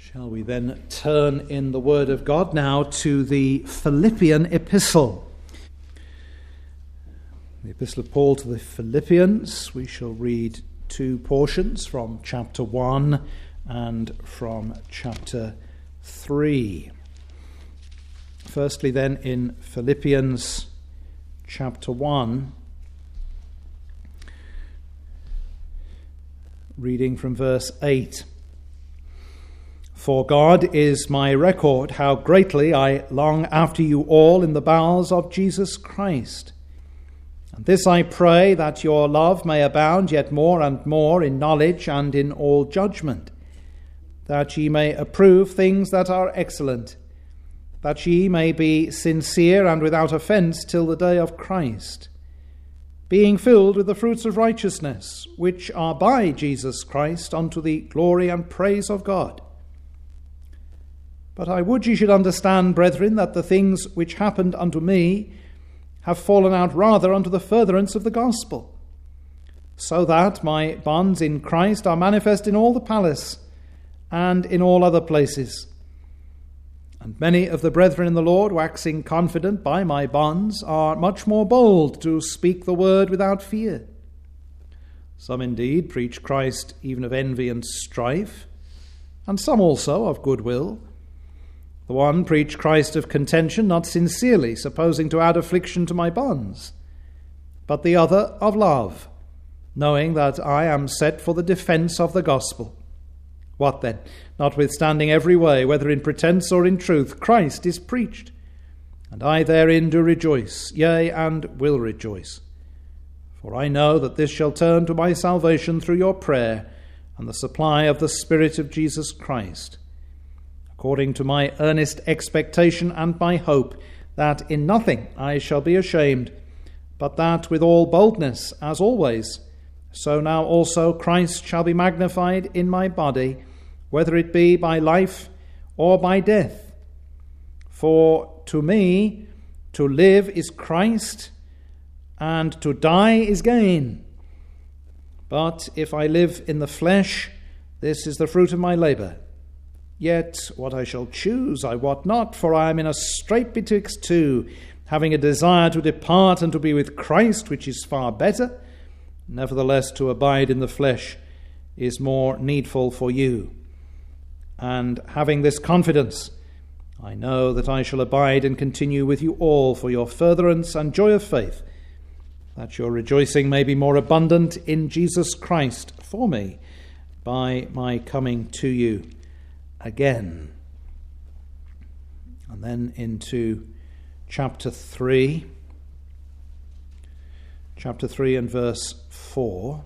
Shall we then turn in the Word of God now to the Philippian epistle? The epistle of Paul to the Philippians. We shall read two portions from chapter 1 and from chapter 3. Firstly then in Philippians chapter 1, reading from verse 8. For God is my record, how greatly I long after you all in the bowels of Jesus Christ. And this I pray, that your love may abound yet more and more in knowledge and in all judgment, that ye may approve things that are excellent, that ye may be sincere and without offence till the day of Christ, being filled with the fruits of righteousness, which are by Jesus Christ unto the glory and praise of God. But I would ye should understand, brethren, that the things which happened unto me have fallen out rather unto the furtherance of the gospel, so that my bonds in Christ are manifest in all the palace and in all other places. And many of the brethren in the Lord, waxing confident by my bonds, are much more bold to speak the word without fear. Some indeed preach Christ even of envy and strife, and some also of goodwill. The one preach Christ of contention, not sincerely, supposing to add affliction to my bonds, but the other of love, knowing that I am set for the defence of the gospel. What then? Notwithstanding every way, whether in pretence or in truth, Christ is preached, and I therein do rejoice, yea, and will rejoice. For I know that this shall turn to my salvation through your prayer and the supply of the Spirit of Jesus Christ, according to my earnest expectation and my hope, that in nothing I shall be ashamed, but that with all boldness, as always, so now also Christ shall be magnified in my body, whether it be by life or by death. For to me to live is Christ, and to die is gain. But if I live in the flesh, this is the fruit of my labour. Yet what I shall choose I wot not, for I am in a strait betwixt two, having a desire to depart and to be with Christ, which is far better. Nevertheless, to abide in the flesh is more needful for you. And having this confidence, I know that I shall abide and continue with you all for your furtherance and joy of faith, that your rejoicing may be more abundant in Jesus Christ for me by my coming to you again. And then into chapter 3 and verse 4.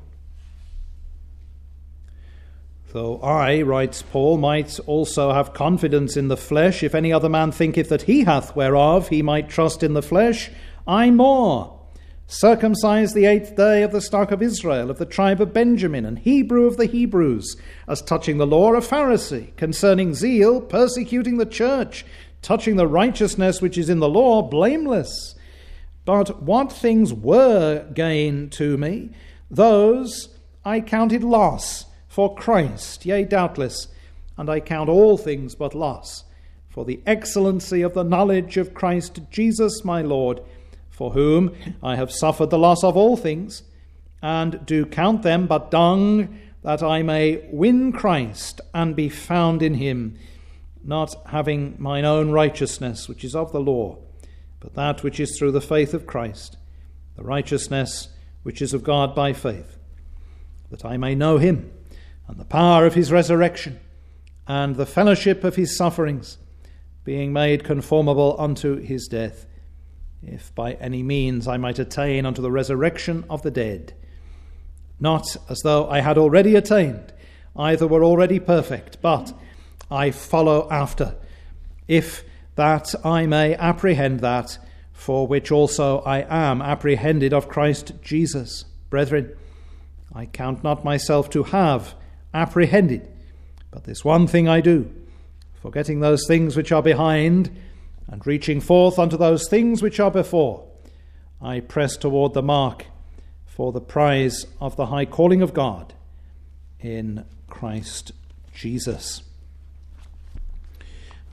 Though I, writes Paul, might also have confidence in the flesh, if any other man thinketh that he hath whereof he might trust in the flesh, I more, circumcised the 8th day of the stock of Israel, of the tribe of Benjamin, and Hebrew of the Hebrews, as touching the law a Pharisee, concerning zeal, persecuting the church, touching the righteousness which is in the law, blameless. But what things were gain to me, those I counted loss for Christ, yea, doubtless, and I count all things but loss, for the excellency of the knowledge of Christ Jesus my Lord, for whom I have suffered the loss of all things, and do count them but dung, that I may win Christ and be found in him, not having mine own righteousness, which is of the law, but that which is through the faith of Christ, the righteousness which is of God by faith, that I may know him, and the power of his resurrection, and the fellowship of his sufferings, being made conformable unto his death, if by any means I might attain unto the resurrection of the dead. Not as though I had already attained, either were already perfect, but I follow after, if that I may apprehend that, for which also I am apprehended of Christ Jesus. Brethren, I count not myself to have apprehended, but this one thing I do, forgetting those things which are behind, and reaching forth unto those things which are before, I press toward the mark for the prize of the high calling of God in Christ Jesus.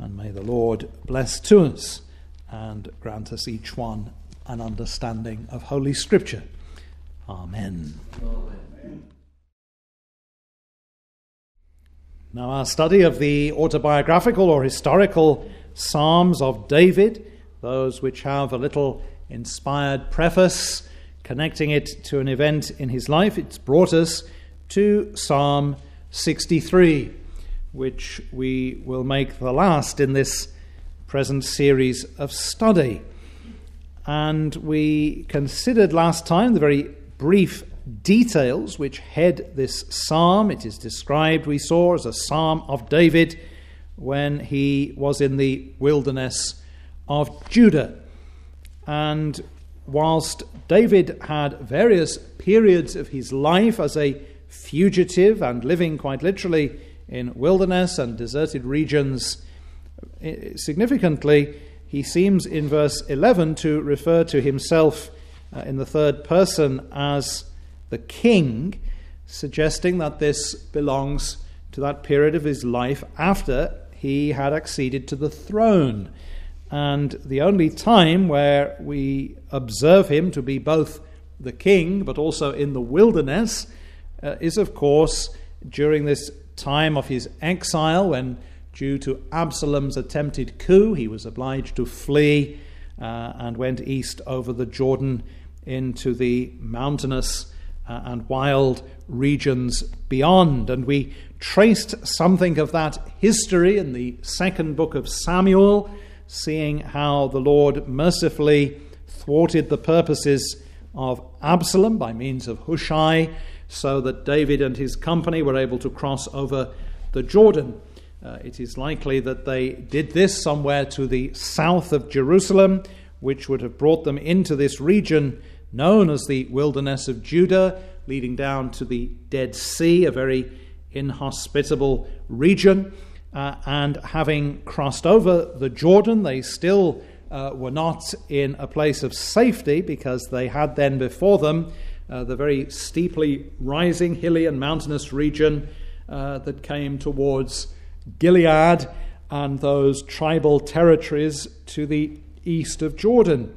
And may the Lord bless to us and grant us each one an understanding of Holy Scripture. Amen. Amen. Now our study of the autobiographical or historical Psalms of David, those which have a little inspired preface connecting it to an event in his life, it's brought us to Psalm 63, which we will make the last in this present series of study. And we considered last time the very brief details which head this psalm. It is described, we saw, as a psalm of David when he was in the wilderness of Judah. And whilst David had various periods of his life as a fugitive and living quite literally in wilderness and deserted regions, significantly, he seems in verse 11 to refer to himself in the third person as the king, suggesting that this belongs to that period of his life after he had acceded to the throne. And the only time where we observe him to be both the king but also in the wilderness is, of course, during this time of his exile, when, due to Absalom's attempted coup, he was obliged to flee and went east over the Jordan into the mountainous and wild regions beyond. And we traced something of that history in the second book of Samuel, seeing how the Lord mercifully thwarted the purposes of Absalom by means of Hushai, so that David and his company were able to cross over the Jordan. It is likely that they did this somewhere to the south of Jerusalem, which would have brought them into this region known as the wilderness of Judah, leading down to the Dead Sea, a very inhospitable region. And having crossed over the Jordan, they still were not in a place of safety, because they had then before them the very steeply rising, hilly and mountainous region that came towards Gilead and those tribal territories to the east of Jordan.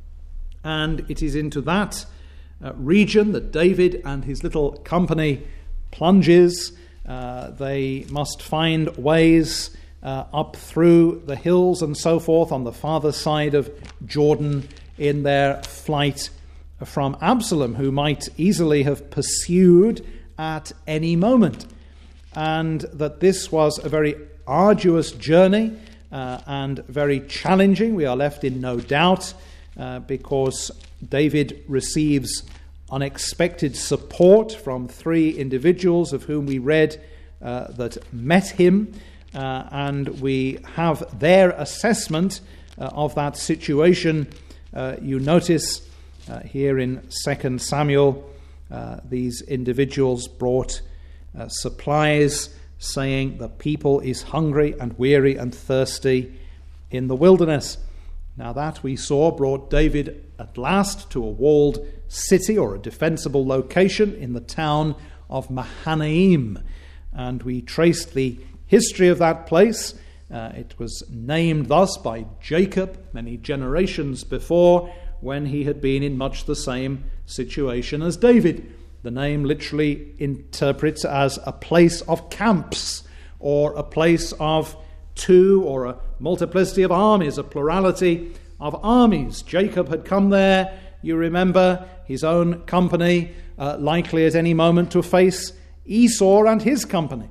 And it is into that region that David and his little company plunges. They must find ways up through the hills and so forth on the farther side of Jordan in their flight from Absalom, who might easily have pursued at any moment. And that this was a very arduous journey and very challenging, we are left in no doubt, because David receives unexpected support from three individuals of whom we read that met him, and we have their assessment of that situation. You notice here in 2 Samuel, these individuals brought supplies, saying, "The people is hungry and weary and thirsty in the wilderness." Now that, we saw, brought David at last to a walled city, or a defensible location, in the town of Mahanaim. And we traced the history of that place. It was named thus by Jacob many generations before, when he had been in much the same situation as David. The name literally interprets as a place of camps, or a place of two, or a multiplicity of armies, a plurality of armies. Jacob had come there, you remember, his own company, likely at any moment to face Esau and his company.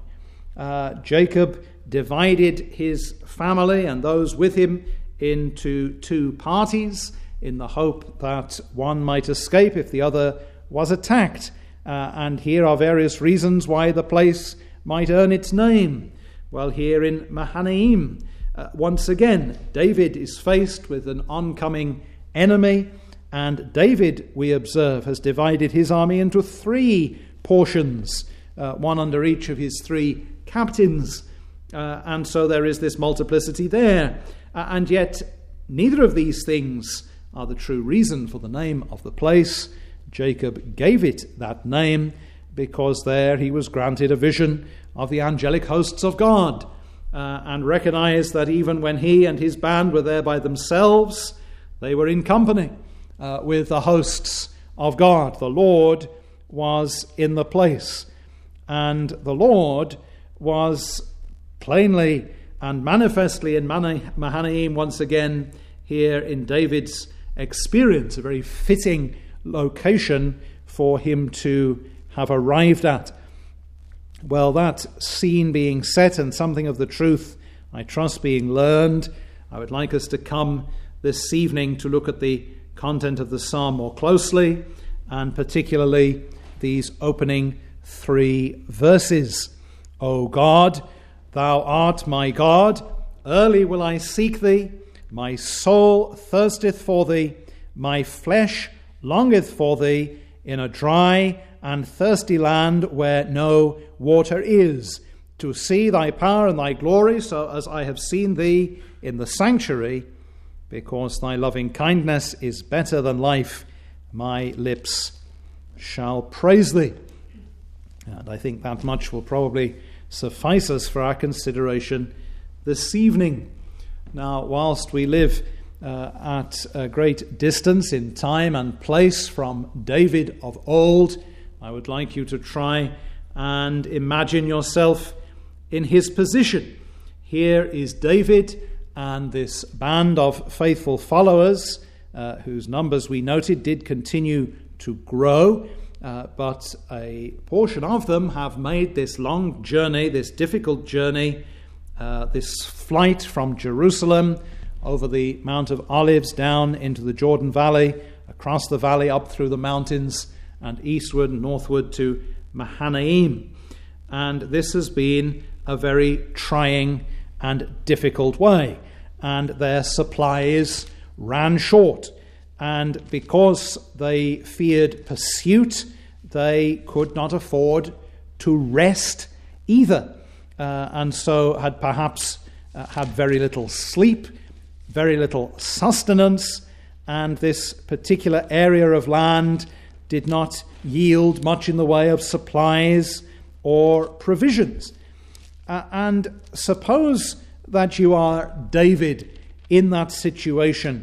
Jacob divided his family and those with him into two parties, in the hope that one might escape if the other was attacked. And here are various reasons why the place might earn its name. Well, here in Mahanaim, once again, David is faced with an oncoming enemy, and David, we observe, has divided his army into three portions, one under each of his three captains. And so there is this multiplicity there. And yet, neither of these things are the true reason for the name of the place. Jacob gave it that name because there he was granted a vision of the angelic hosts of God. and recognized that even when he and his band were there by themselves, they were in company with the hosts of God. The Lord was in the place, and the Lord was plainly and manifestly in Mahanaim once again here in David's experience, a very fitting location for him to have arrived at. Well, that scene being set and something of the truth, I trust, being learned, I would like us to come this evening to look at the content of the psalm more closely, and particularly these opening 3 verses. O God, thou art my God, early will I seek thee, my soul thirsteth for thee, my flesh longeth for thee, in a dry and thirsty land where no water is, to see thy power and thy glory, so as I have seen thee in the sanctuary, because thy loving kindness is better than life, my lips shall praise thee. And I think that much will probably suffice us for our consideration this evening. Now, whilst we live at a great distance in time and place from David of old, I would like you to try and imagine yourself in his position. Here is David and this band of faithful followers, whose numbers we noted did continue to grow, but a portion of them have made this long journey, this difficult journey, this flight from Jerusalem over the Mount of Olives down into the Jordan Valley, across the valley, up through the mountains, and eastward and northward to Mahanaim. And this has been a very trying and difficult way. And their supplies ran short. And because they feared pursuit, they could not afford to rest either. And so had perhaps had very little sleep, very little sustenance, and this particular area of land did not yield much in the way of supplies or provisions. And suppose that you are David in that situation,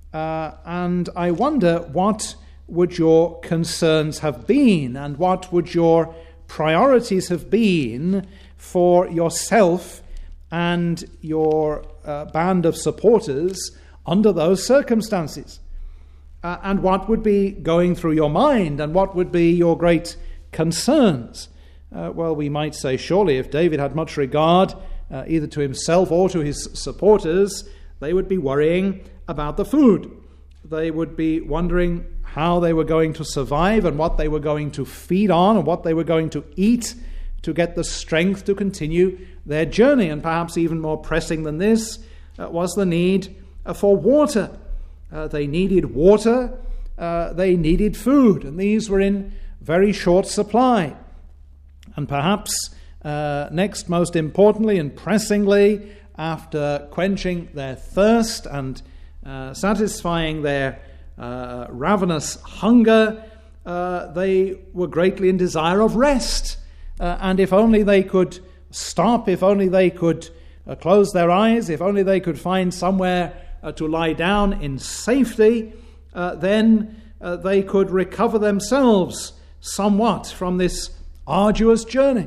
and I wonder what would your concerns have been, and what would your priorities have been for yourself and your band of supporters under those circumstances. And what would be going through your mind, and what would be your great concerns? Well, we might say, surely if David had much regard either to himself or to his supporters, they would be worrying about the food. They would be wondering how they were going to survive and what they were going to feed on and what they were going to eat to get the strength to continue their journey. And perhaps even more pressing than this was the need for water. They needed water, they needed food, and these were in very short supply. And perhaps next most importantly and pressingly, after quenching their thirst and satisfying their ravenous hunger, they were greatly in desire of rest. And if only they could stop, if only they could close their eyes, if only they could find somewhere to lie down in safety, then they could recover themselves somewhat from this arduous journey.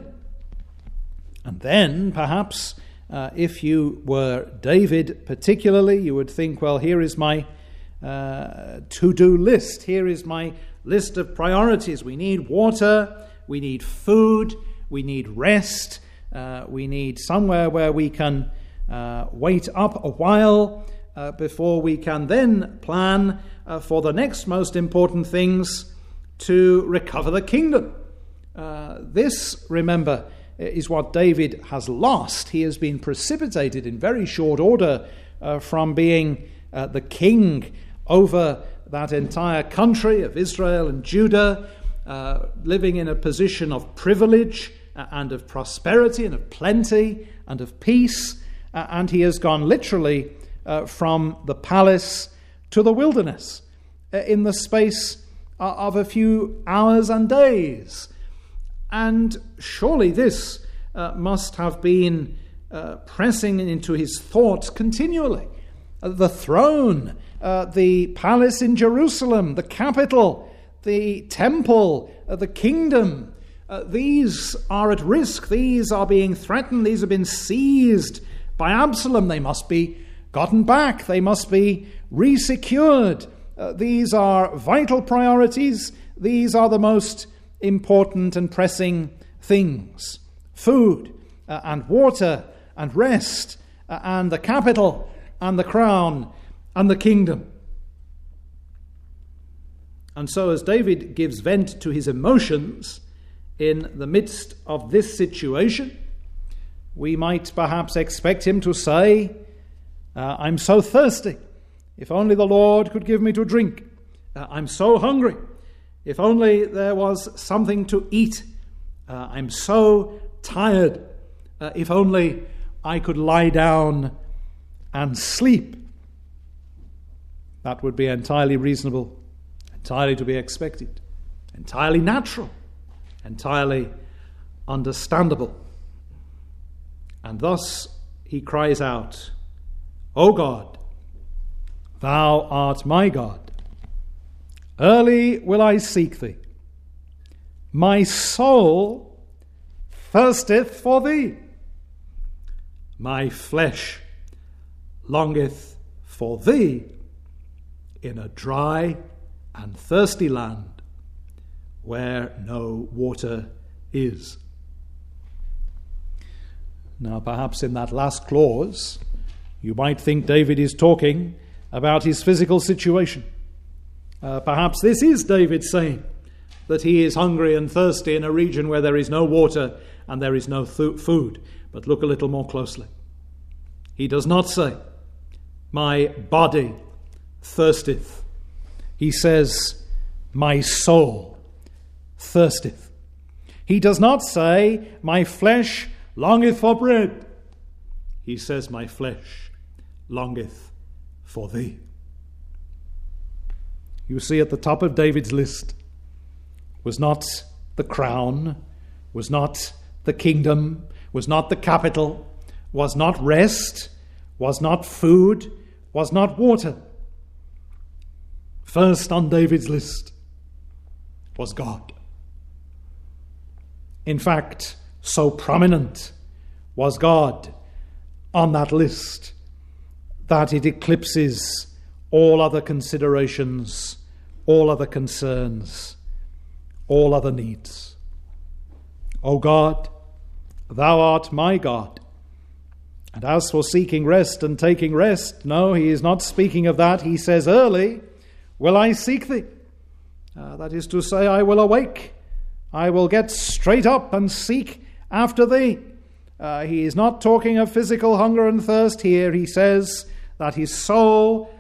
And then, perhaps, if you were David particularly, you would think, well, here is my to-do list. Here is my list of priorities. We need water, we need food, we need rest, we need somewhere where we can wait up a while before we can then plan for the next most important things, to recover the kingdom. This, remember, is what David has lost. He has been precipitated in very short order from being the king over that entire country of Israel and Judah, living in a position of privilege and of prosperity and of plenty and of peace, and he has gone literally from the palace to the wilderness in the space of a few hours and days. And surely this must have been pressing into his thoughts continually. The throne, the palace in Jerusalem, the capital, the temple, the kingdom, these are at risk. These are being threatened. These have been seized by Absalom. They must be gotten back. They must be resecured. These are vital priorities. These are the most important and pressing things. Food and water and rest and the capital and the crown and the kingdom. And so as David gives vent to his emotions in the midst of this situation, we might perhaps expect him to say, I'm so thirsty. If only the Lord could give me to drink. I'm so hungry. If only there was something to eat. I'm so tired. If only I could lie down and sleep. That would be entirely reasonable, entirely to be expected, entirely natural, entirely understandable. And thus he cries out, O God, thou art my God. Early will I seek thee. My soul thirsteth for thee. My flesh longeth for thee in a dry and thirsty land where no water is. Now, perhaps in that last clause, you might think David is talking about his physical situation. Perhaps this is David saying that he is hungry and thirsty in a region where there is no water and there is no food. But look a little more closely. He does not say, my body thirsteth. He says, my soul thirsteth. He does not say, my flesh longeth for bread. He says, my flesh longeth for thee. You see, at the top of David's list was not the crown, was not the kingdom, was not the capital, was not rest, was not food, was not water. First on David's list was God. In fact, so prominent was God on that list that it eclipses all other considerations, all other concerns, all other needs. O God, thou art my God. And as for seeking rest and taking rest, no, he is not speaking of that. He says, early will I seek thee. That is to say, I will awake. I will get straight up and seek after thee. He is not talking of physical hunger and thirst here. He says that his soul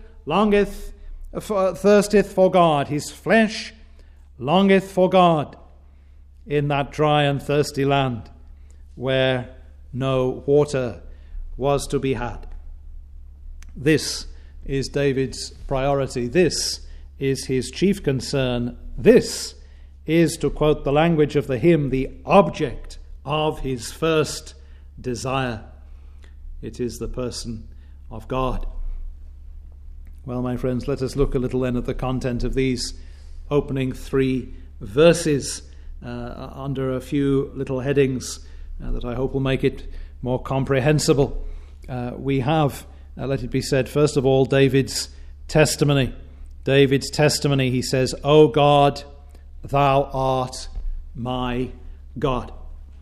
thirsteth for God. His flesh longeth for God in that dry and thirsty land where no water was to be had. This is David's priority. This is his chief concern. This is, to quote the language of the hymn, the object of his first desire. It is the person of God. Well, my friends, let us look a little then at the content of these opening 3 verses under a few little headings that I hope will make it more comprehensible. We have, let it be said, first of all, David's testimony. David's testimony, he says, O God, thou art my God.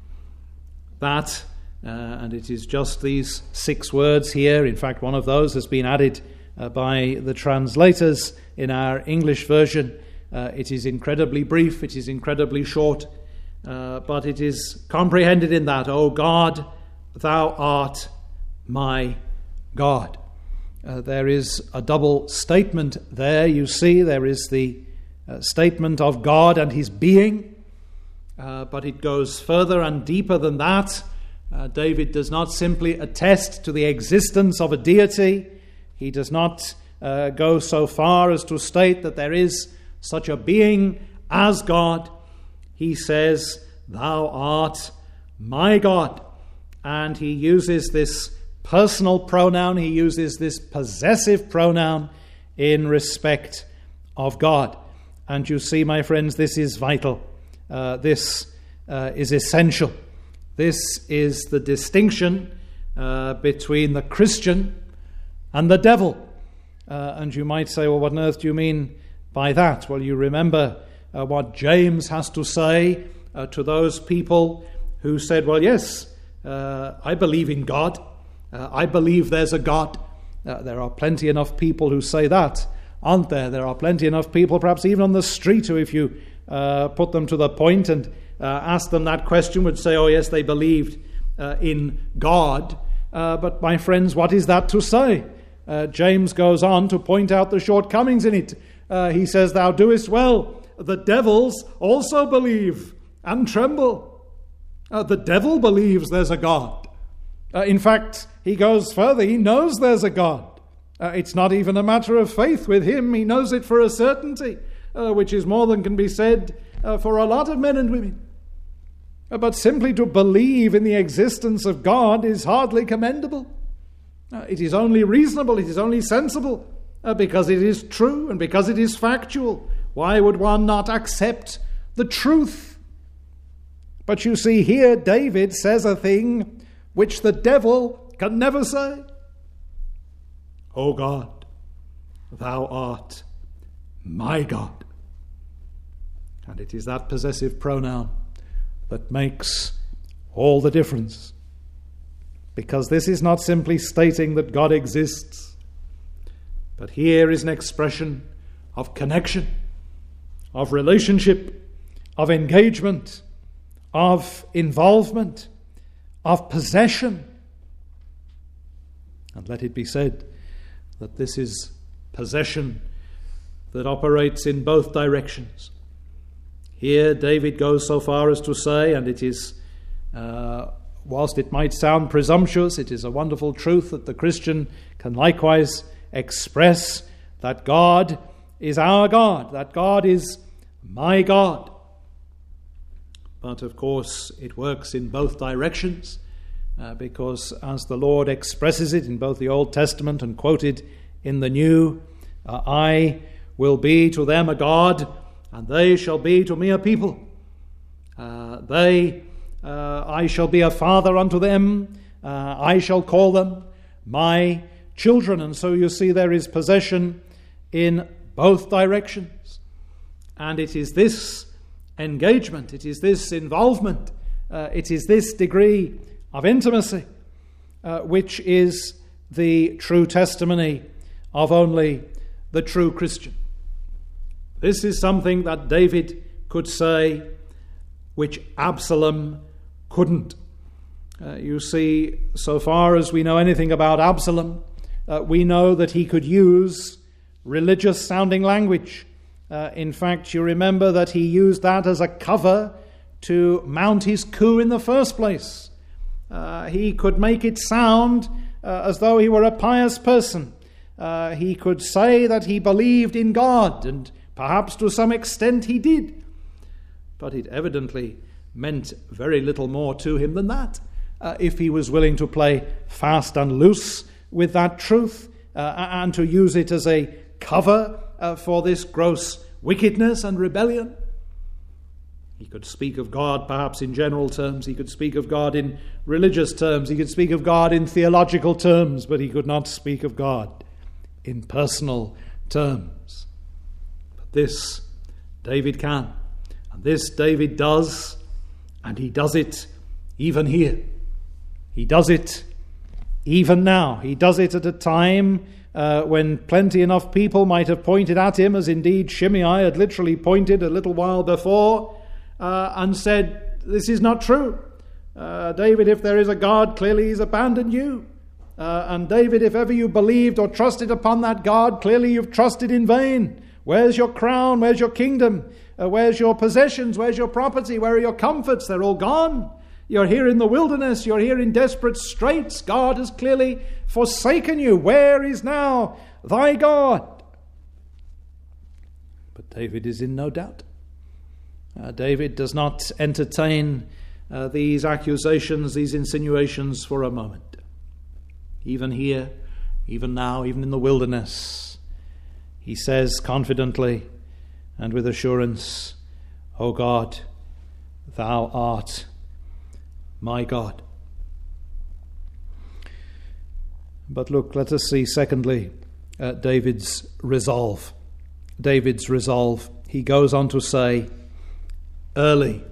That, and it is just these 6 words here. In fact, one of those has been added by the translators in our English version. It is incredibly brief, it is incredibly short, but it is comprehended in that, O God, thou art my God. There is a double statement there, you see. There is the statement of God and his being, but it goes further and deeper than that. David does not simply attest to the existence of a deity. He does not go so far as to state that there is such a being as God. He says, thou art my God. and he uses this personal pronoun, he uses this possessive pronoun in respect of God. And you see, my friends, this is vital. This is essential. This is the distinction between the Christian and the devil. And you might say, well, what on earth do you mean by that? Well, you remember what James has to say to those people who said, well, yes, I believe in God. I believe there's a God. There are plenty enough people who say that, aren't there? There are plenty enough people, perhaps even on the street, who if you put them to the point and ask them that question, would say, oh yes, they believed in God. But my friends, what is that to say? James goes on to point out the shortcomings in it. He says, thou doest well. The devils also believe and tremble. The devil believes there's a God. In fact, he goes further. He knows there's a God. It's not even a matter of faith with him. He knows it for a certainty, which is more than can be said for a lot of men and women. But simply to believe in the existence of God is hardly commendable. It is only reasonable, it is only sensible, because it is true and because it is factual. Why would one not accept the truth? But you see, here David says a thing which the devil can never say. O God, thou art my God. And it is that possessive pronoun that makes all the difference. Because this is not simply stating that God exists, but here is an expression of connection, of relationship, of engagement, of involvement, of possession. And let it be said that this is possession that operates in both directions. Here David goes so far as to say, and it is, whilst it might sound presumptuous, it is a wonderful truth that the Christian can likewise express that God is our God, that God is my God. But of course it works in both directions, because as the Lord expresses it in both the Old Testament and quoted in the New, I will be to them a God, and they shall be to me a people. I shall be a father unto them. I shall call them my children. And so you see there is possession in both directions. And it is this engagement, it is this involvement, it is this degree of intimacy which is the true testimony of only the true Christian. This is something that David could say which Absalom couldn't. You see, so far as we know anything about Absalom, we know that he could use religious-sounding language. In fact, you remember that he used that as a cover to mount his coup in the first place. He could make it sound as though he were a pious person. He could say that he believed in God, and perhaps to some extent he did. But it evidently meant very little more to him than that. If he was willing to play fast and loose with that truth and to use it as a cover for this gross wickedness and rebellion. He could speak of God perhaps in general terms. He could speak of God in religious terms. He could speak of God in theological terms, but he could not speak of God in personal terms. But this David can. And this David does, and he does it even here. He does it even now. He does it at a time when plenty enough people might have pointed at him, as indeed Shimei had literally pointed a little while before, and said, this is not true. David, if there is a God, clearly he's abandoned you. And David, if ever you believed or trusted upon that God, clearly you've trusted in vain. Where's your crown? Where's your kingdom? Where's your possessions? Where's your property? Where are your comforts? They're all gone. You're here in the wilderness. You're here in desperate straits. God has clearly forsaken you. Where is now thy God? But David is in no doubt. David does not entertain these accusations, these insinuations for a moment. Even here, even now, even in the wilderness, he says confidently and with assurance, O God, thou art my God. But look, let us see secondly David's resolve. David's resolve. He goes on to say, early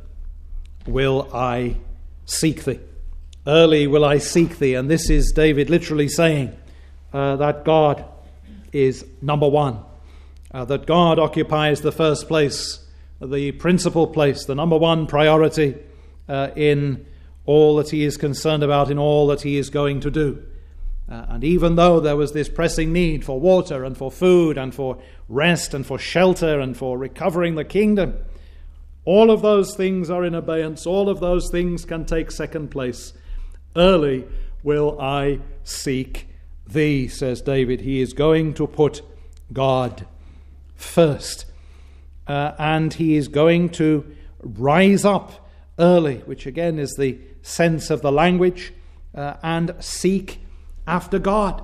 will I seek thee. Early will I seek thee. And this is David literally saying that God is number one. That God occupies the first place, the principal place, the number one priority in all that he is concerned about, in all that he is going to do. And even though there was this pressing need for water and for food and for rest and for shelter and for recovering the kingdom, all of those things are in abeyance. All of those things can take second place. Early will I seek thee, says David. He is going to put God first. And he is going to rise up early, which again is the sense of the language, and seek after God.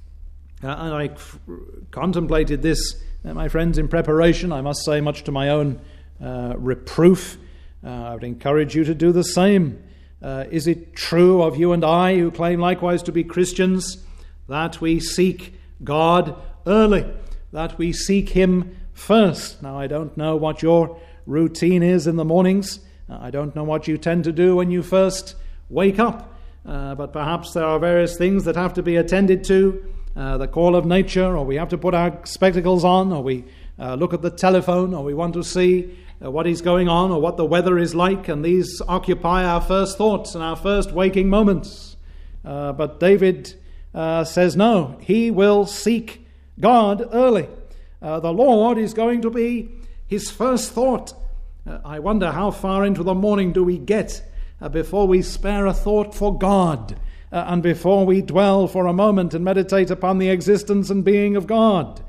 And I contemplated this, my friends, in preparation. I must say, much to my own reproof. I would encourage you to do the same. Is it true of you and I, who claim likewise to be Christians, that we seek God early, that we seek him first? Now, I don't know what your routine is in the mornings. I don't know what you tend to do when you first wake up. But perhaps there are various things that have to be attended to, the call of nature, or we have to put our spectacles on, or we look at the telephone, or we want to see what is going on, or what the weather is like, and these occupy our first thoughts and our first waking moments. But David says no, he will seek God early. The Lord is going to be his first thought. I wonder how far into the morning do we get before we spare a thought for God, and before we dwell for a moment and meditate upon the existence and being of God.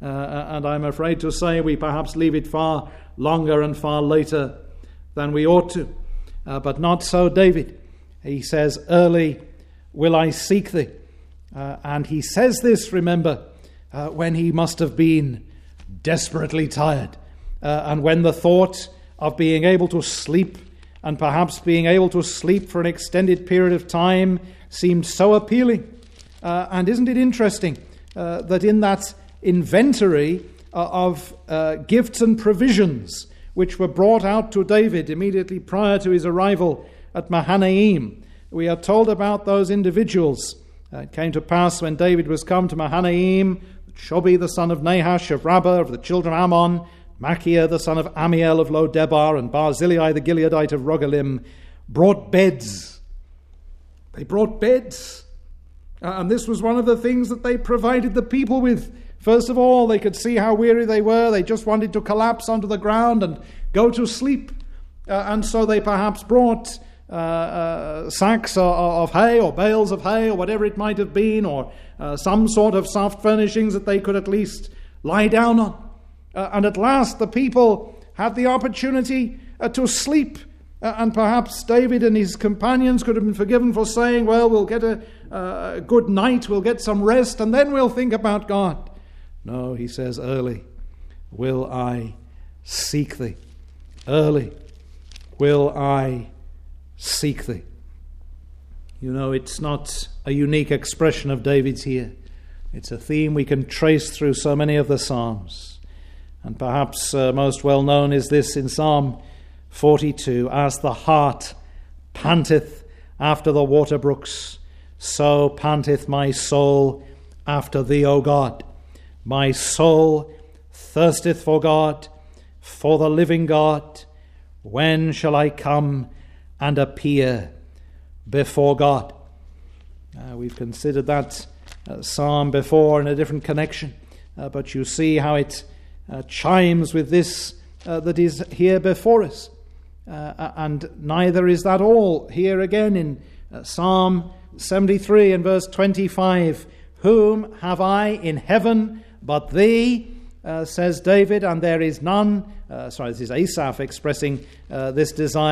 And I'm afraid to say we perhaps leave it far longer and far later than we ought to. But not so David. He says, early will I seek thee. And he says this, remember, when he must have been desperately tired, and when the thought of being able to sleep, and perhaps being able to sleep for an extended period of time, seemed so appealing. And isn't it interesting that in that inventory of gifts and provisions which were brought out to David immediately prior to his arrival at Mahanaim, we are told about those individuals. It came to pass when David was come to Mahanaim, that Shobi the son of Nahash of Rabbah of the children of Ammon, Machir the son of Amiel of Lo-Debar, and Barzillai the Gileadite of Rogelim brought beds. They brought beds. And this was one of the things that they provided the people with. First of all, they could see how weary they were. They just wanted to collapse onto the ground and go to sleep. And so they perhaps brought sacks of hay or bales of hay or whatever it might have been, or some sort of soft furnishings that they could at least lie down on. And at last the people had the opportunity to sleep. And perhaps David and his companions could have been forgiven for saying, well, we'll get a good night, we'll get some rest, and then we'll think about God. No, he says, early will I seek thee. Early will I seek thee. You know, it's not a unique expression of David's here. It's a theme we can trace through so many of the Psalms. And perhaps most well known is this in Psalm 42. As the hart panteth after the water brooks, so panteth my soul after thee, O God. My soul thirsteth for God, for the living God. When shall I come and appear before God? We've considered that psalm before in a different connection, but you see how it chimes with this that is here before us. And neither is that all. Here again in Psalm 73 and verse 25, whom have I in heaven but thee, says David, and there is none. This is Asaph expressing this desire.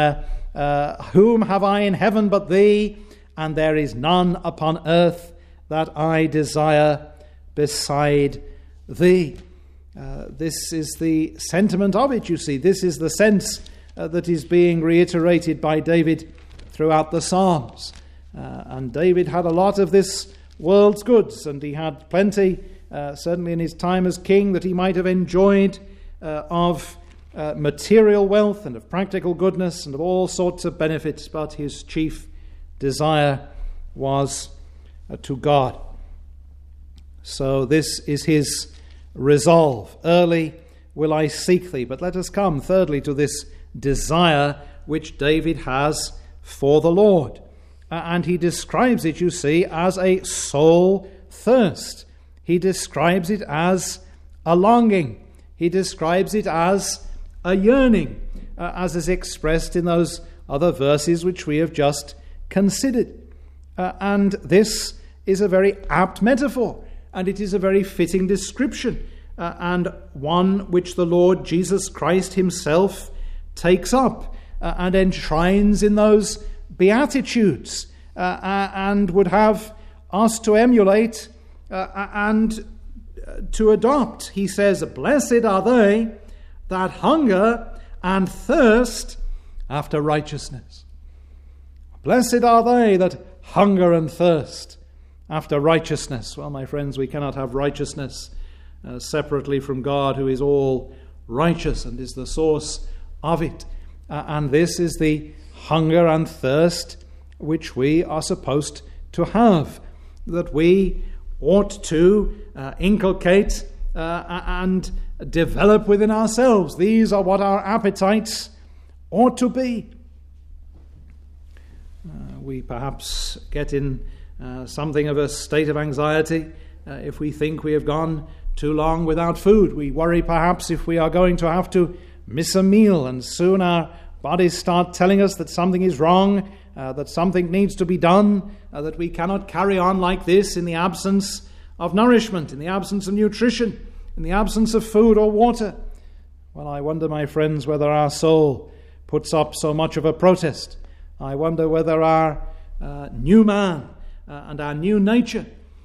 whom have I in heaven but thee? And there is none upon earth that I desire beside thee. This is the sentiment of it, you see. This is the sense that is being reiterated by David throughout the Psalms. And David had a lot of this world's goods, and he had plenty, certainly in his time as king, that he might have enjoyed of material wealth and of practical goodness and of all sorts of benefits, but his chief desire was to God. So this is his resolve. Early will I seek thee. But let us come thirdly to this desire which David has for the Lord. And he describes it, you see, as a soul thirst. He describes it as a longing. He describes it as a yearning, as is expressed in those other verses which we have just considered. And this is a very apt metaphor, and it is a very fitting description, and one which the Lord Jesus Christ himself takes up and enshrines in those Beatitudes, and would have us to emulate and to adopt. He says, "Blessed are they that hunger and thirst after righteousness." Blessed are they that hunger and thirst after righteousness. Well, my friends, we cannot have righteousness separately from God, who is all righteous and is the source of it. And this is the hunger and thirst which we are supposed to have, that we ought to inculcate and develop within ourselves. These are what our appetites ought to be. We perhaps get in something of a state of anxiety if we think we have gone too long without food. We worry perhaps if we are going to have to miss a meal, and soon our bodies start telling us that something is wrong, that something needs to be done, that we cannot carry on like this in the absence of nourishment, in the absence of nutrition, in the absence of food or water. Well, I wonder, my friends, whether our soul puts up so much of a protest. I wonder whether our new man and our new nature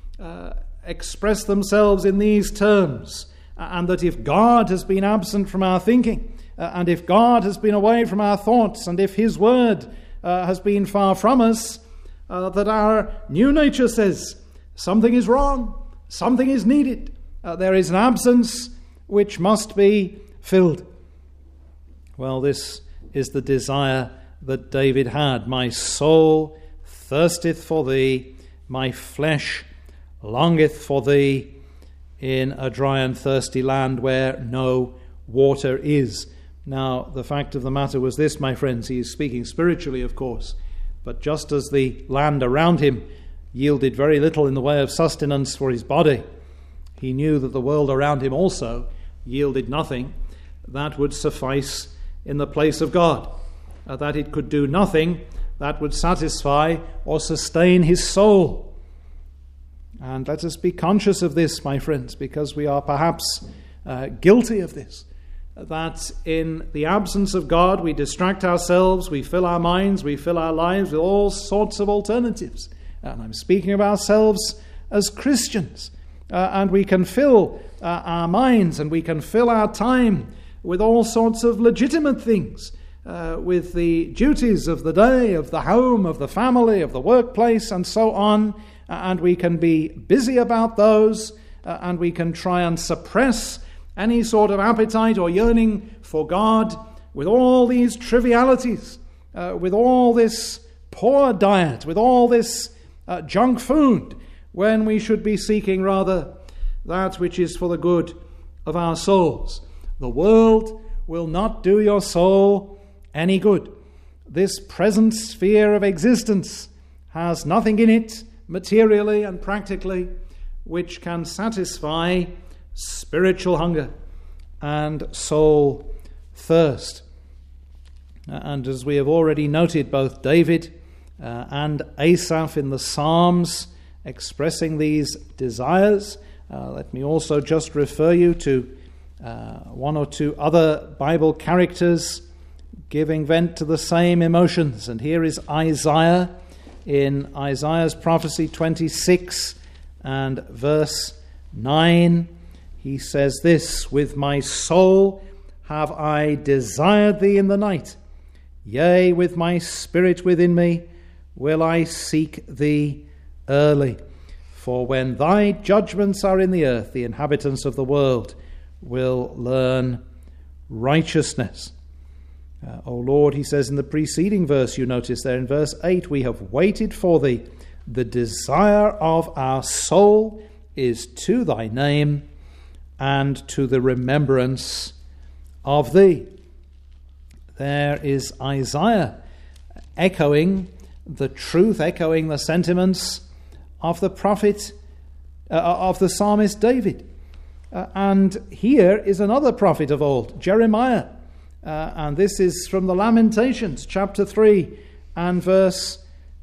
express themselves in these terms, and that if God has been absent from our thinking, and if God has been away from our thoughts, and if his word has been far from us, that our new nature says something is wrong, something is needed. There is an absence which must be filled. Well, this is the desire that David had. My soul thirsteth for thee, my flesh longeth for thee in a dry and thirsty land where no water is. Now, the fact of the matter was this, my friends. He is speaking spiritually, of course, but just as the land around him yielded very little in the way of sustenance for his body, he knew that the world around him also yielded nothing that would suffice in the place of God, that it could do nothing that would satisfy or sustain his soul. And let us be conscious of this, my friends, because we are perhaps guilty of this, that in the absence of God we distract ourselves, we fill our minds, we fill our lives with all sorts of alternatives. And I'm speaking of ourselves as Christians. And we can fill our minds and we can fill our time with all sorts of legitimate things, with the duties of the day, of the home, of the family, of the workplace, and so on. And we can be busy about those, and we can try and suppress any sort of appetite or yearning for God with all these trivialities, with all this poor diet, with all this junk food, when we should be seeking rather that which is for the good of our souls. The world will not do your soul any good. This present sphere of existence has nothing in it, materially and practically, which can satisfy spiritual hunger and soul thirst. And as we have already noted, both David and Asaph in the Psalms expressing these desires. Let me also just refer you to one or two other Bible characters. giving vent to the same emotions. And here is Isaiah in Isaiah's prophecy 26 and verse 9. He says this, "With my soul have I desired thee in the night. Yea, with my spirit within me will I seek thee early. For when thy judgments are in the earth, the inhabitants of the world will learn righteousness." O Lord, he says in the preceding verse, you notice there in verse 8, "We have waited for thee. The desire of our soul is to thy name and to the remembrance of thee." There is Isaiah echoing the truth, echoing the sentiments of the prophet, of the psalmist David. And here is another prophet of old, Jeremiah. And this is from the Lamentations, chapter 3 and verse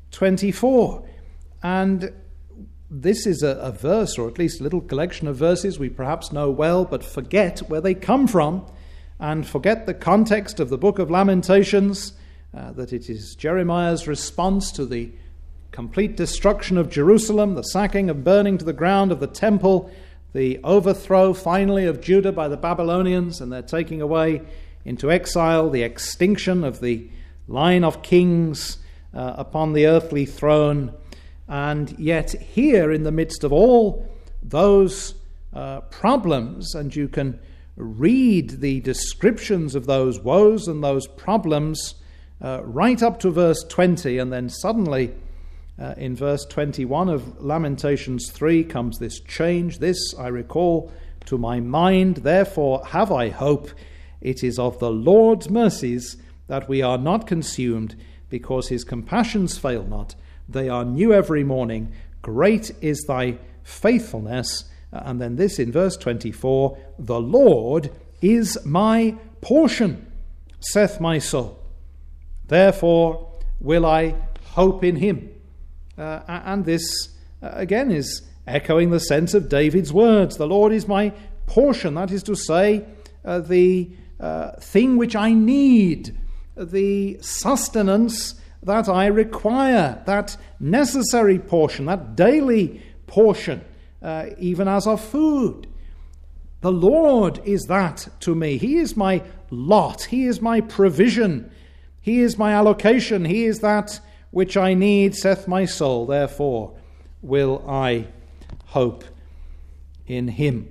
24. And this is a verse, or at least a little collection of verses we perhaps know well, but forget where they come from, and forget the context of the book of Lamentations, that it is Jeremiah's response to the complete destruction of Jerusalem, the sacking and burning to the ground of the temple, the overthrow finally of Judah by the Babylonians and their taking away into exile, the extinction of the line of kings upon the earthly throne. And yet here in the midst of all those problems, and you can read the descriptions of those woes and those problems right up to verse 20, and then suddenly in verse 21 of Lamentations 3 comes this change. "This I recall to my mind, therefore have I hope. It is of the Lord's mercies that we are not consumed, because his compassions fail not. They are new every morning. Great is thy faithfulness." And then this in verse 24, "The Lord is my portion, saith my soul. Therefore will I hope in him." And this, again, is echoing the sense of David's words. The Lord is my portion. That is to say, the thing which I need, the sustenance that I require, that necessary portion, that daily portion, even as of food. The Lord is that to me. He is my lot. He is my provision. He is my allocation. He is that which I need, saith my soul. Therefore will I hope in him.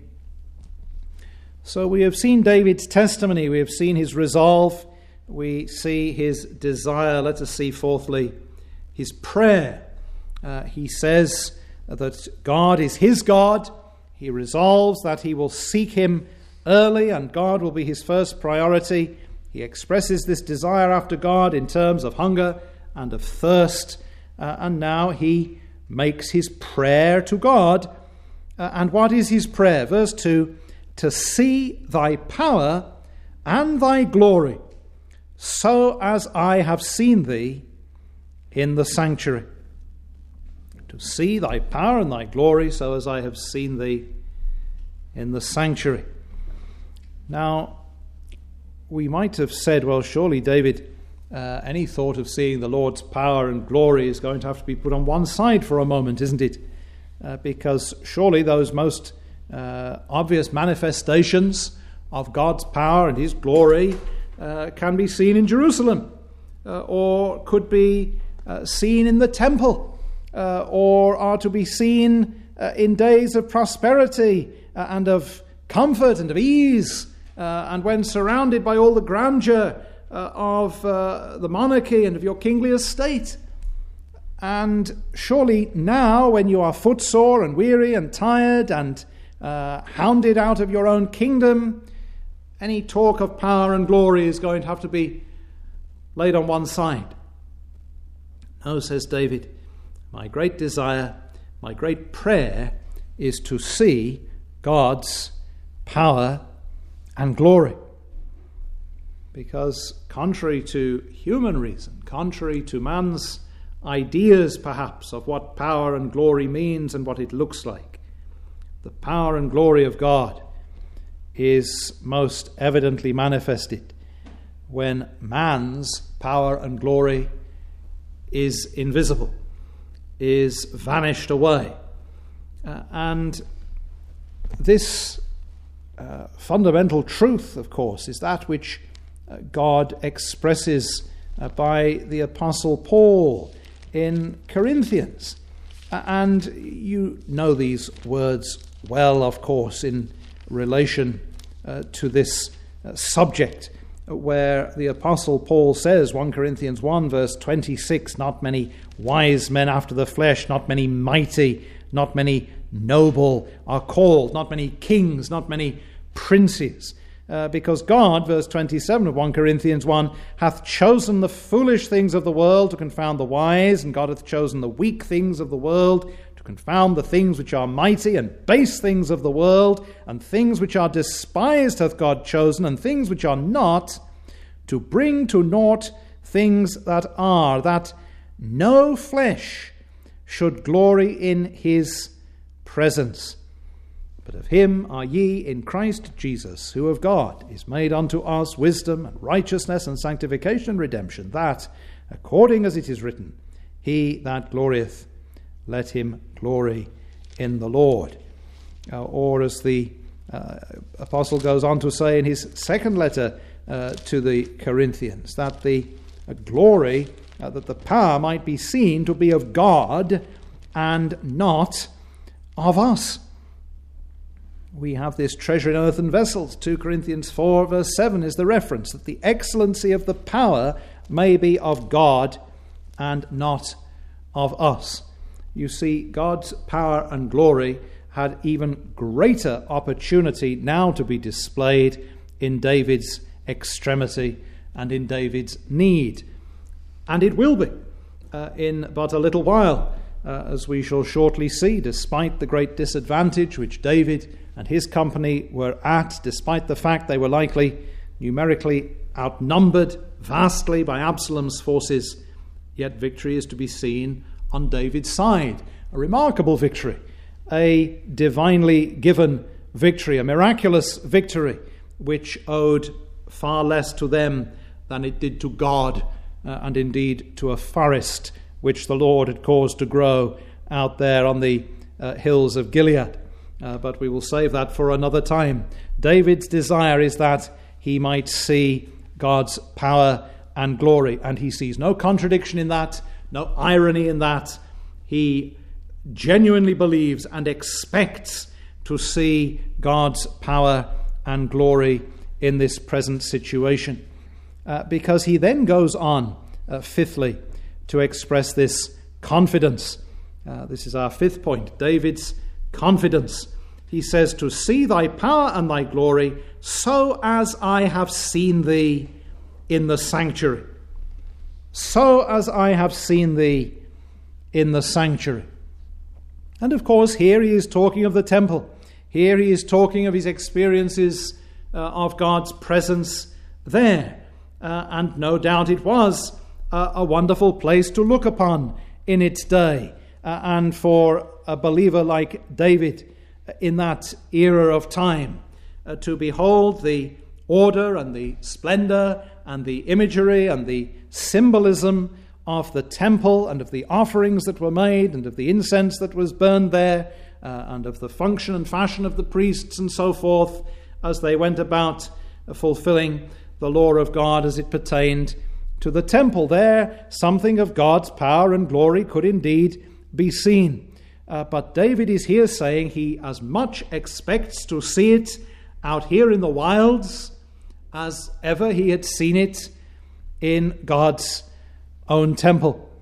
So we have seen David's testimony. We have seen his resolve. We see his desire. Let us see, fourthly, his prayer. He says that God is his God. He resolves that he will seek him early, and God will be his first priority. He expresses this desire after God in terms of hunger and of thirst. And now he makes his prayer to God. And what is his prayer? Verse 2, "To see thy power and thy glory, so as I have seen thee in the sanctuary." To see thy power and thy glory, so as I have seen thee in the sanctuary. Now, we might have said, well, surely David, any thought of seeing the Lord's power and glory is going to have to be put on one side for a moment, isn't it? Because surely those most obvious manifestations of God's power and his glory can be seen in Jerusalem, or could be seen in the temple, or are to be seen in days of prosperity and of comfort and of ease, and when surrounded by all the grandeur of the monarchy and of your kingly estate. And surely now, when you are footsore and weary and tired and hounded out of your own kingdom, any talk of power and glory is going to have to be laid on one side. No, says David, my great desire, my great prayer is to see God's power and glory. Because contrary to human reason, contrary to man's ideas perhaps of what power and glory means and what it looks like, the power and glory of God is most evidently manifested when man's power and glory is invisible, is vanished away. And this fundamental truth, of course, is that which God expresses by the Apostle Paul in Corinthians. And you know these words well, of course, in relation to this subject, where the Apostle Paul says, 1 Corinthians 1, verse 26, not many wise men after the flesh, not many mighty, not many noble are called, not many kings, not many princes. Because God, verse 27 of 1 Corinthians 1, hath chosen the foolish things of the world to confound the wise, and God hath chosen the weak things of the world to confound the things which are mighty, and base things of the world, and things which are despised hath God chosen, and things which are not, to bring to naught things that are, that no flesh should glory in his presence. But of him are ye in Christ Jesus, who of God is made unto us wisdom and righteousness and sanctification and redemption, that, according as it is written, he that glorieth, let him glory in the Lord. Or as the apostle goes on to say in his second letter to the Corinthians, that the glory, that the power might be seen to be of God and not of us. We have this treasure in earthen vessels. 2 Corinthians 4 verse 7 is the reference, that the excellency of the power may be of God and not of us. You see, God's power and glory had even greater opportunity now to be displayed in David's extremity and in David's need. And it will be in but a little while, as we shall shortly see, despite the great disadvantage which David and his company were at, despite the fact they were likely numerically outnumbered vastly by Absalom's forces, yet victory is to be seen on David's side. A remarkable victory, a divinely given victory, a miraculous victory, which owed far less to them than it did to God, and indeed to a forest which the Lord had caused to grow out there on the hills of Gilead. But we will save that for another time. David's desire is that he might see God's power and glory, and he sees no contradiction in that, no irony in that. He genuinely believes and expects to see God's power and glory in this present situation. Because he then goes on, fifthly, to express this confidence. This is our fifth point, David's confidence. He says, to see thy power and thy glory, so as I have seen thee in the sanctuary. So as I have seen thee in the sanctuary. And of course, here he is talking of the temple. Here he is talking of his experiences of God's presence there. And no doubt it was a wonderful place to look upon in its day. And for a believer like David in that era of time, to behold the order and the splendor and the imagery and the symbolism of the temple and of the offerings that were made and of the incense that was burned there and of the function and fashion of the priests and so forth as they went about fulfilling the law of God as it pertained to the temple. There, something of God's power and glory could indeed be seen. But David is here saying he as much expects to see it out here in the wilds as ever he had seen it in God's own temple.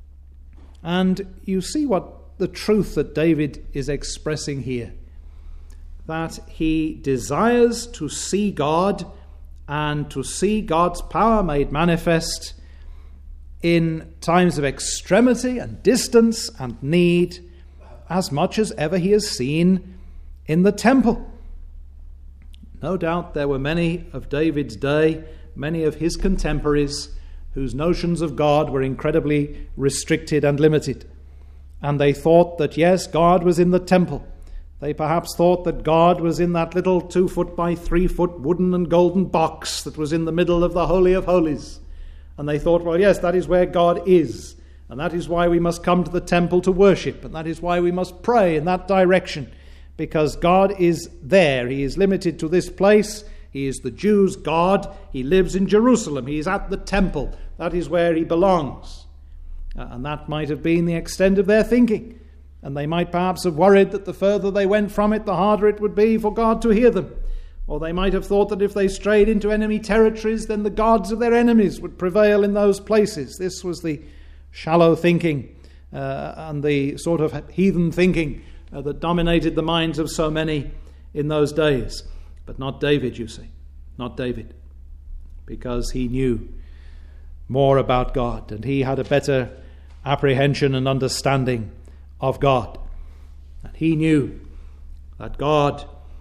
And you see what the truth that David is expressing here, that he desires to see God and to see God's power made manifest in times of extremity and distance and need as much as ever he has seen in the temple. No doubt there were many of David's day, many of his contemporaries, whose notions of God were incredibly restricted and limited. And they thought that, yes, God was in the temple, They perhaps thought that God was in that little 2 foot by 3 foot wooden and golden box that was in the middle of the Holy of Holies. And they thought, well, yes, that is where God is. And that is why we must come to the temple to worship. And that is why we must pray in that direction. Because God is there. He is limited to this place. He is the Jews' God. He lives in Jerusalem. He is at the temple. That is where he belongs. And that might have been the extent of their thinking. And they might perhaps have worried that the further they went from it, the harder it would be for God to hear them. Or they might have thought that if they strayed into enemy territories, then the gods of their enemies would prevail in those places. This was the shallow thinking and the sort of heathen thinking that dominated the minds of so many in those days. But not David, you see. Not David. Because he knew more about God, and he had a better apprehension and understanding of God. And he knew that God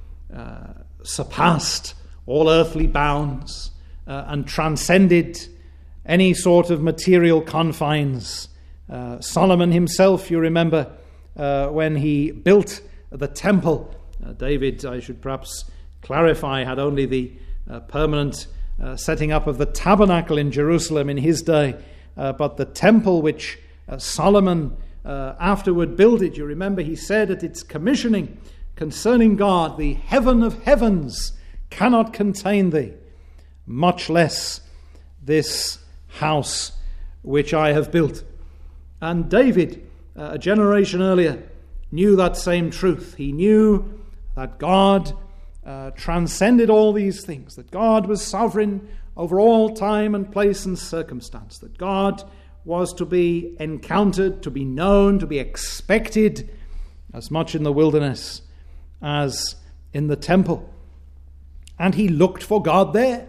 surpassed all earthly bounds and transcended any sort of material confines. Solomon himself, you remember, when he built the temple, David, I should perhaps clarify, had only the permanent setting up of the tabernacle in Jerusalem in his day, but the temple which Solomon afterward built it, you remember he said at its commissioning concerning God, the heaven of heavens cannot contain thee, much less this house which I have built. And David, a generation earlier, knew that same truth. He knew that God transcended all these things, that God was sovereign over all time and place and circumstance, that God was to be encountered, to be known, to be expected as much in the wilderness as in the temple. And he looked for God there.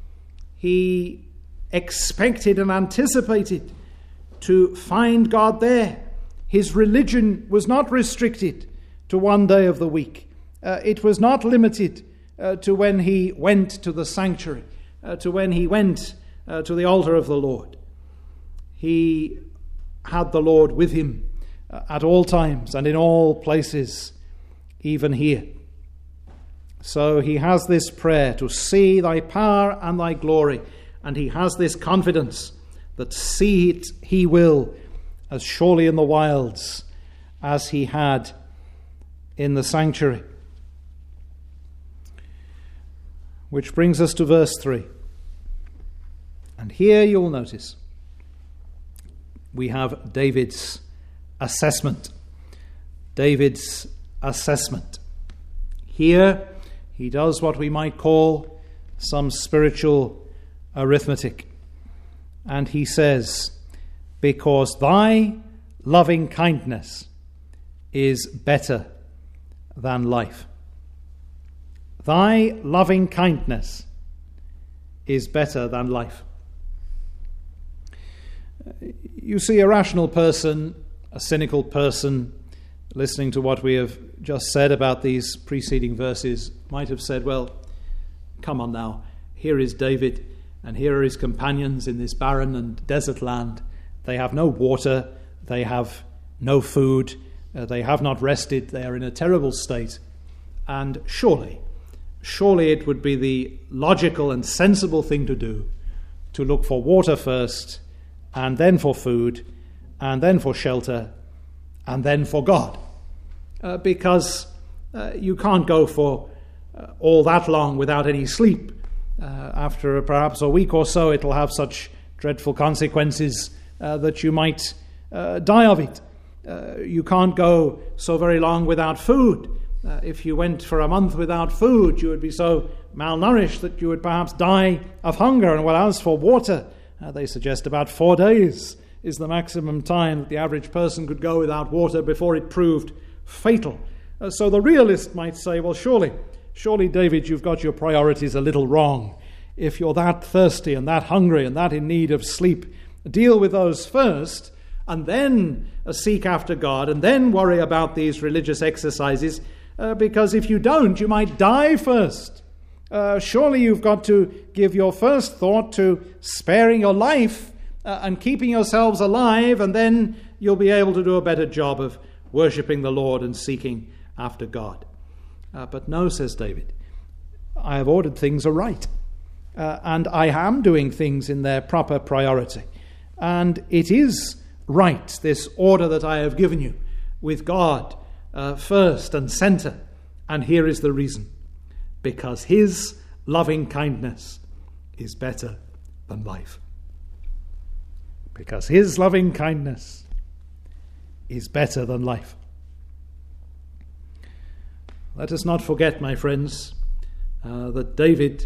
He expected and anticipated to find God there. His religion was not restricted to one day of the week. It was not limited to when he went to the sanctuary, to when he went to the altar of the Lord. He had the Lord with him at all times and in all places, even here. So he has this prayer to see thy power and thy glory, and he has this confidence that see it he will, as surely in the wilds as he had in the sanctuary. Which brings us to verse 3. And here you'll notice we have David's assessment. David's assessment. Here he does what we might call some spiritual arithmetic. And he says, because thy loving kindness is better than life. Thy loving kindness is better than life. You see, a rational person, a cynical person, listening to what we have just said about these preceding verses, might have said, well, come on now, here is David, and here are his companions in this barren and desert land. They have no water, they have no food, they have not rested, they are in a terrible state. And surely it would be the logical and sensible thing to do to look for water first, and then for food, and then for shelter, and then for God. Because you can't go for all that long without any sleep. After perhaps a week or so, it'll have such dreadful consequences that you might die of it. You can't go so very long without food. If you went for a month without food, you would be so malnourished that you would perhaps die of hunger. And as for water, they suggest about 4 days is the maximum time that the average person could go without water before it proved fatal. So the realist might say, well, surely, David, you've got your priorities a little wrong. If you're that thirsty and that hungry and that in need of sleep, deal with those first, and then seek after God, and then worry about these religious exercises, because if you don't, you might die first. Surely you've got to give your first thought to sparing your life and keeping yourselves alive, and then you'll be able to do a better job of worshipping the Lord and seeking after God. But no, says David, I have ordered things aright, and I am doing things in their proper priority. And it is right, this order that I have given you, with God first and center. And here is the reason. Because his loving kindness is better than life. Because his loving kindness is better than life. Let us not forget, my friends, that David,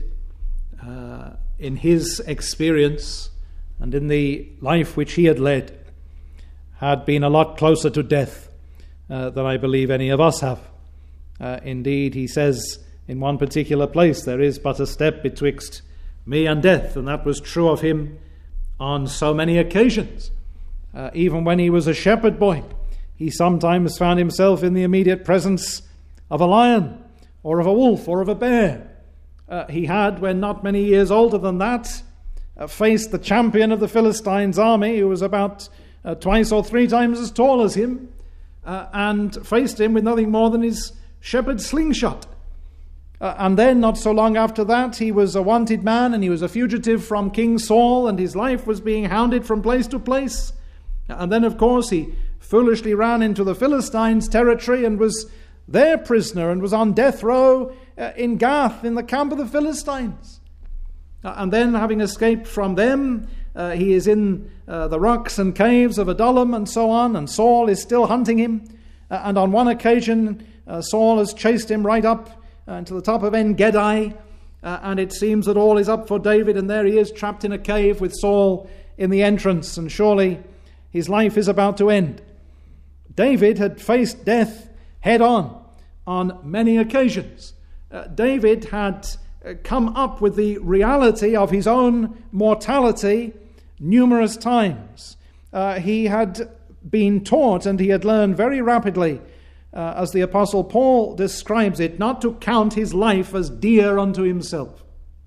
in his experience and in the life which he had led, had been a lot closer to death than I believe any of us have. Indeed, he says in one particular place, there is but a step betwixt me and death, and that was true of him on so many occasions. Even when he was a shepherd boy, he sometimes found himself in the immediate presence of a lion, or of a wolf, or of a bear. He had, when not many years older than that, faced the champion of the Philistines' army, who was about twice or three times as tall as him, and faced him with nothing more than his shepherd's slingshot. And then, not so long after that, he was a wanted man, and he was a fugitive from King Saul, and his life was being hounded from place to place. And then, of course, he foolishly ran into the Philistines' territory and was their prisoner, and was on death row in Gath, in the camp of the Philistines. And then, having escaped from them, he is in the rocks and caves of Adullam and so on, and Saul is still hunting him. And on one occasion, Saul has chased him right up to the top of En-Gedi, and it seems that all is up for David, and there he is trapped in a cave with Saul in the entrance, and surely his life is about to end. David had faced death head on many occasions. David had come up with the reality of his own mortality numerous times. He had been taught, and he had learned very rapidly, as the Apostle Paul describes it, not to count his life as dear unto himself.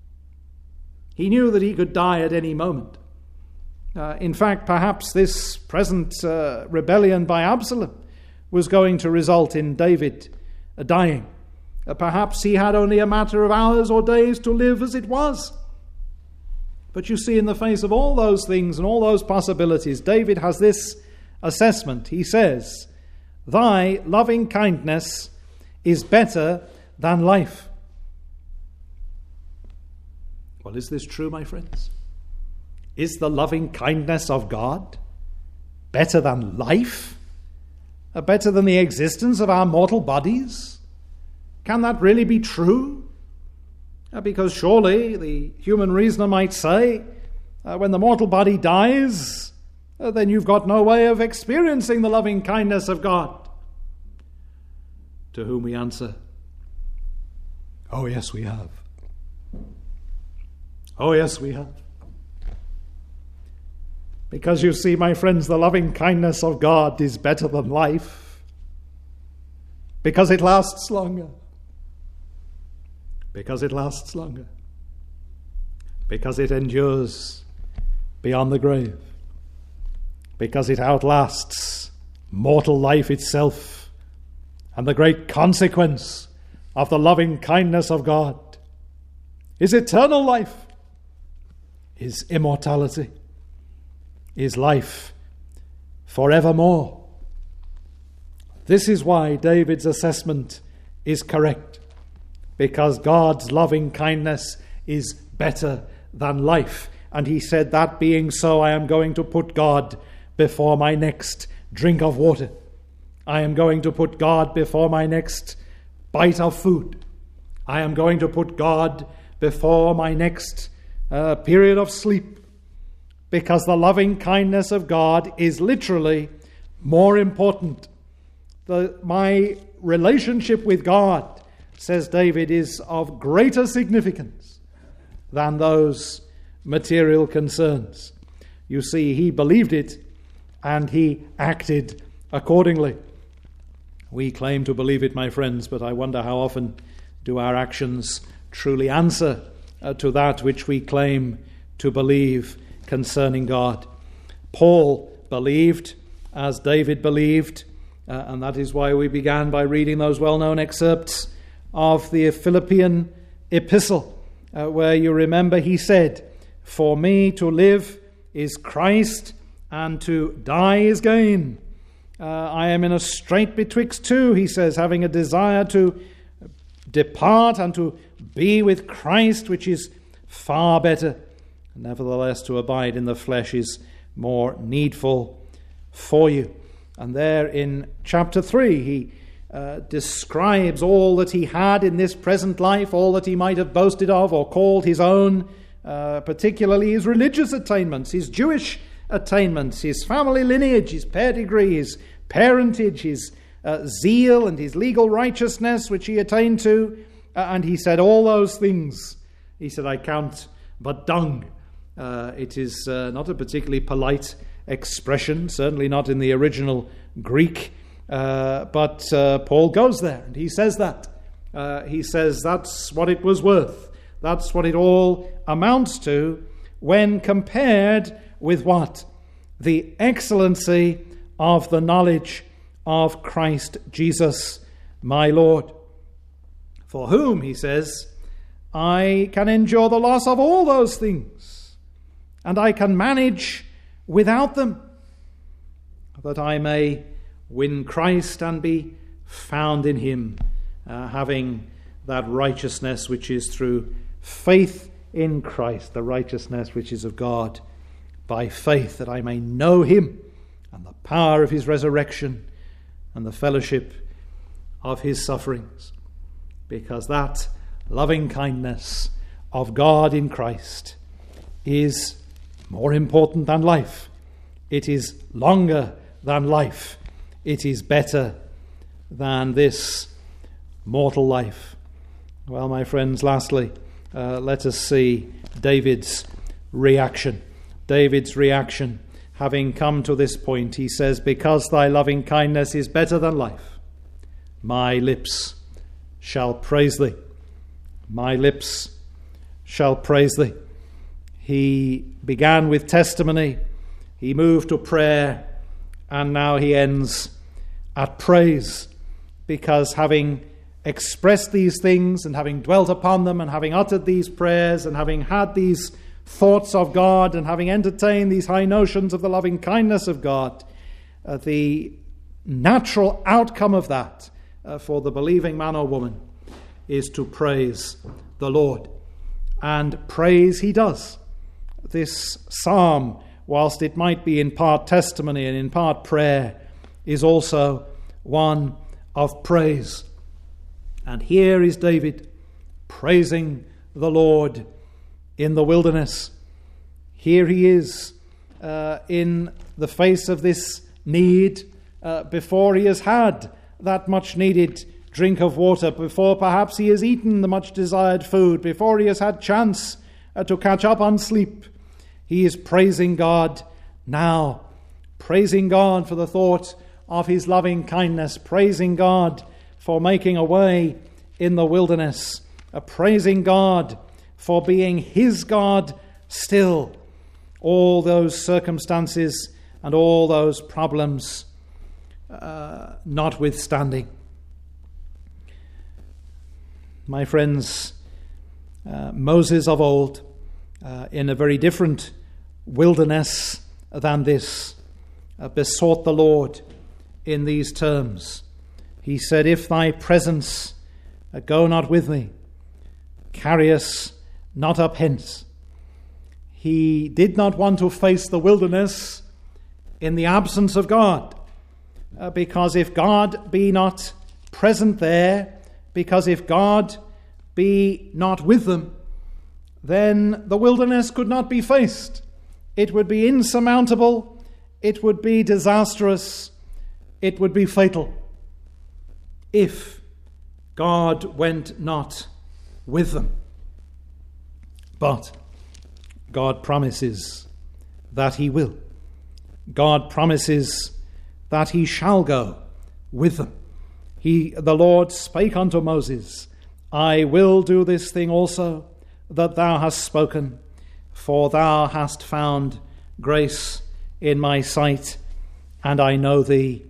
He knew that he could die at any moment. In fact, perhaps this present rebellion by Absalom was going to result in David dying. Perhaps he had only a matter of hours or days to live as it was. But you see, in the face of all those things and all those possibilities, David has this assessment. He says, "Thy loving kindness is better than life." Well, is this true, my friends? Is the loving kindness of God better than life? Better than the existence of our mortal bodies? Can that really be true? Because surely the human reasoner might say, when the mortal body dies, then you've got no way of experiencing the loving kindness of God. To whom we answer, oh yes, we have. Oh yes, we have. Because you see, my friends, the loving kindness of God is better than life. Because it lasts longer. Because it lasts longer. Because it endures beyond the grave. Because it outlasts mortal life itself. And the great consequence of the loving kindness of God is eternal life, is immortality, is life forevermore. This is why David's assessment is correct, because God's loving kindness is better than life. And he said, that being so, I am going to put God before my next drink of water. I am going to put God before my next bite of food. I am going to put God before my next period of sleep. Because the loving kindness of God is literally more important. My relationship with God, says David, is of greater significance than those material concerns. You see, he believed it and he acted accordingly. We claim to believe it, my friends, but I wonder how often do our actions truly answer to that which we claim to believe concerning God. Paul believed as David believed, And that is why we began by reading those well-known excerpts of the Philippian epistle, where you remember he said, "For me to live is Christ, and to die is gain. I am in a strait betwixt two," he says, "having a desire to depart and to be with Christ, which is far better. Nevertheless, to abide in the flesh is more needful for you." And there in chapter 3, he describes all that he had in this present life, all that he might have boasted of or called his own, particularly his religious attainments, his Jewish attainments, his family lineage, his pedigree, his parentage, his zeal and his legal righteousness, which he attained to. And he said, all those things, he said, I count but dung. It is not a particularly polite expression, certainly not in the original Greek, but Paul goes there and he says that. He says that's what it was worth. That's what it all amounts to when compared with what? The excellency of the knowledge of Christ Jesus, my Lord. For whom, he says, I can endure the loss of all those things, and I can manage without them, that I may win Christ and be found in him, having that righteousness which is through faith in Christ, the righteousness which is of God by faith, that I may know him and the power of his resurrection and the fellowship of his sufferings, because that loving kindness of God in Christ is more important than life. It is longer than life. It is better than this mortal life. Well, my friends, lastly, let us see David's reaction. David's reaction, having come to this point, he says, because thy loving kindness is better than life, my lips shall praise thee. My lips shall praise thee. He began with testimony, he moved to prayer, and now he ends at praise, because having expressed these things and having dwelt upon them and having uttered these prayers and having had these thoughts of God and having entertained these high notions of the loving kindness of God, the natural outcome of that for the believing man or woman is to praise the Lord. And praise he does. This psalm, whilst it might be in part testimony and in part prayer, is also one of praise. And here is David praising the Lord in the wilderness. Here he is in the face of this need, before he has had that much needed drink of water, before perhaps he has eaten the much desired food, before he has had chance to catch up on sleep. He is praising God now, praising God for the thought of his loving kindness, praising God for making a way in the wilderness, praising God for being his God still, all those circumstances and all those problems notwithstanding. My friends, Moses of old, in a very different wilderness than this, besought the Lord in these terms. He said, if thy presence go not with me, carry us not up hence. He did not want to face the wilderness in the absence of God, because if God be not present there, because if God be not with them, then the wilderness could not be faced. It would be insurmountable, it would be disastrous, it would be fatal if God went not with them. But God promises that he will. God promises that he shall go with them. The Lord spake unto Moses, I will do this thing also that thou hast spoken, for thou hast found grace in my sight, and I know thee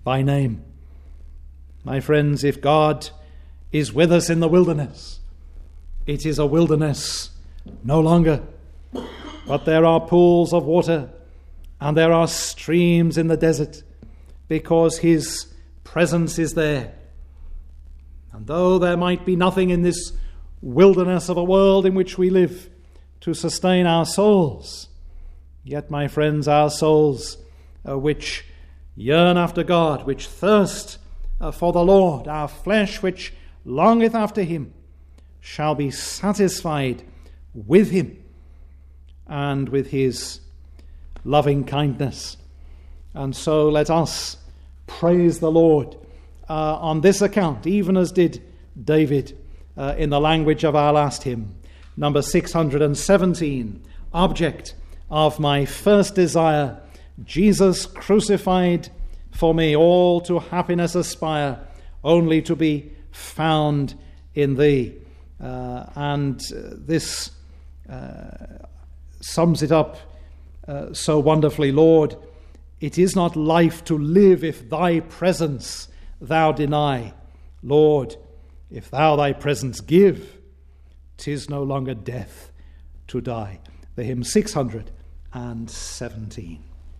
by name. My friends, if God is with us in the wilderness, it is a wilderness no longer, but there are pools of water and there are streams in the desert, because his presence is there. And though there might be nothing in this wilderness of a world in which we live to sustain our souls, yet, my friends, our souls which yearn after God, which thirst for the Lord, our flesh which longeth after him, shall be satisfied with him and with his loving kindness. And so let us praise the Lord on this account, even as did David in the language of our last hymn, number 617, object of my first desire, Jesus crucified for me, all to happiness aspire, only to be found in thee. And this sums it up so wonderfully. Lord, it is not life to live if thy presence thou deny. Lord, if thou thy presence give, 'tis no longer death to die. The hymn 617.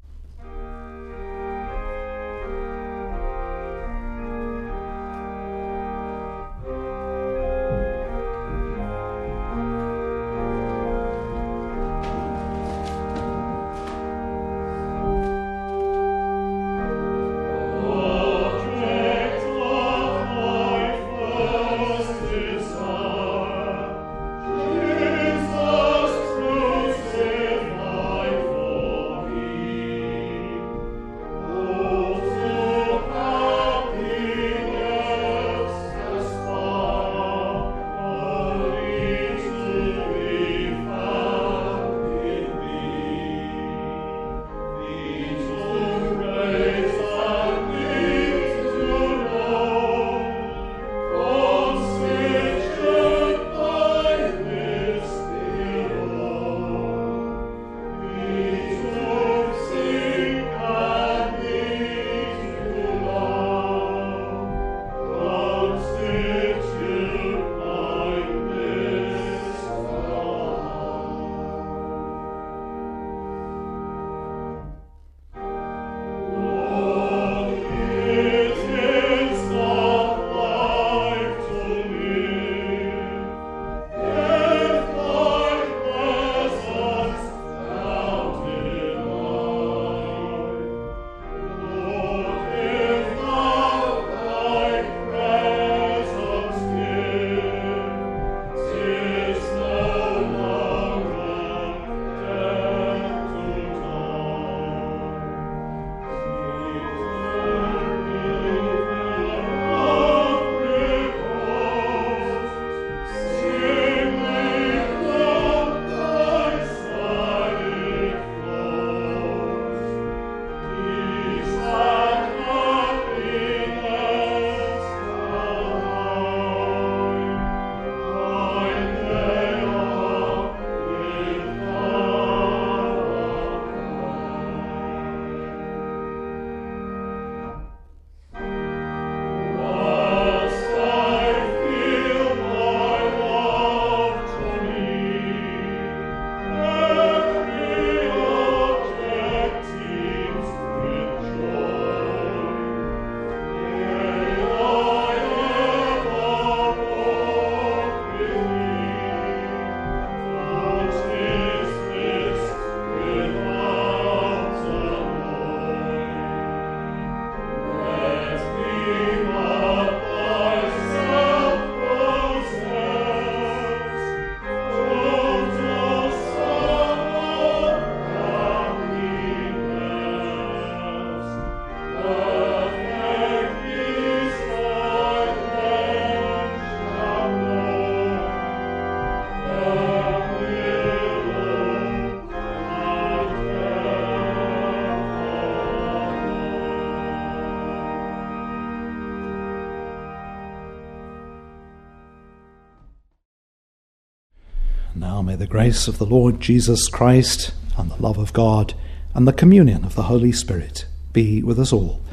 Now may the grace of the Lord Jesus Christ and the love of God and the communion of the Holy Spirit be with us all.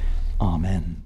Amen.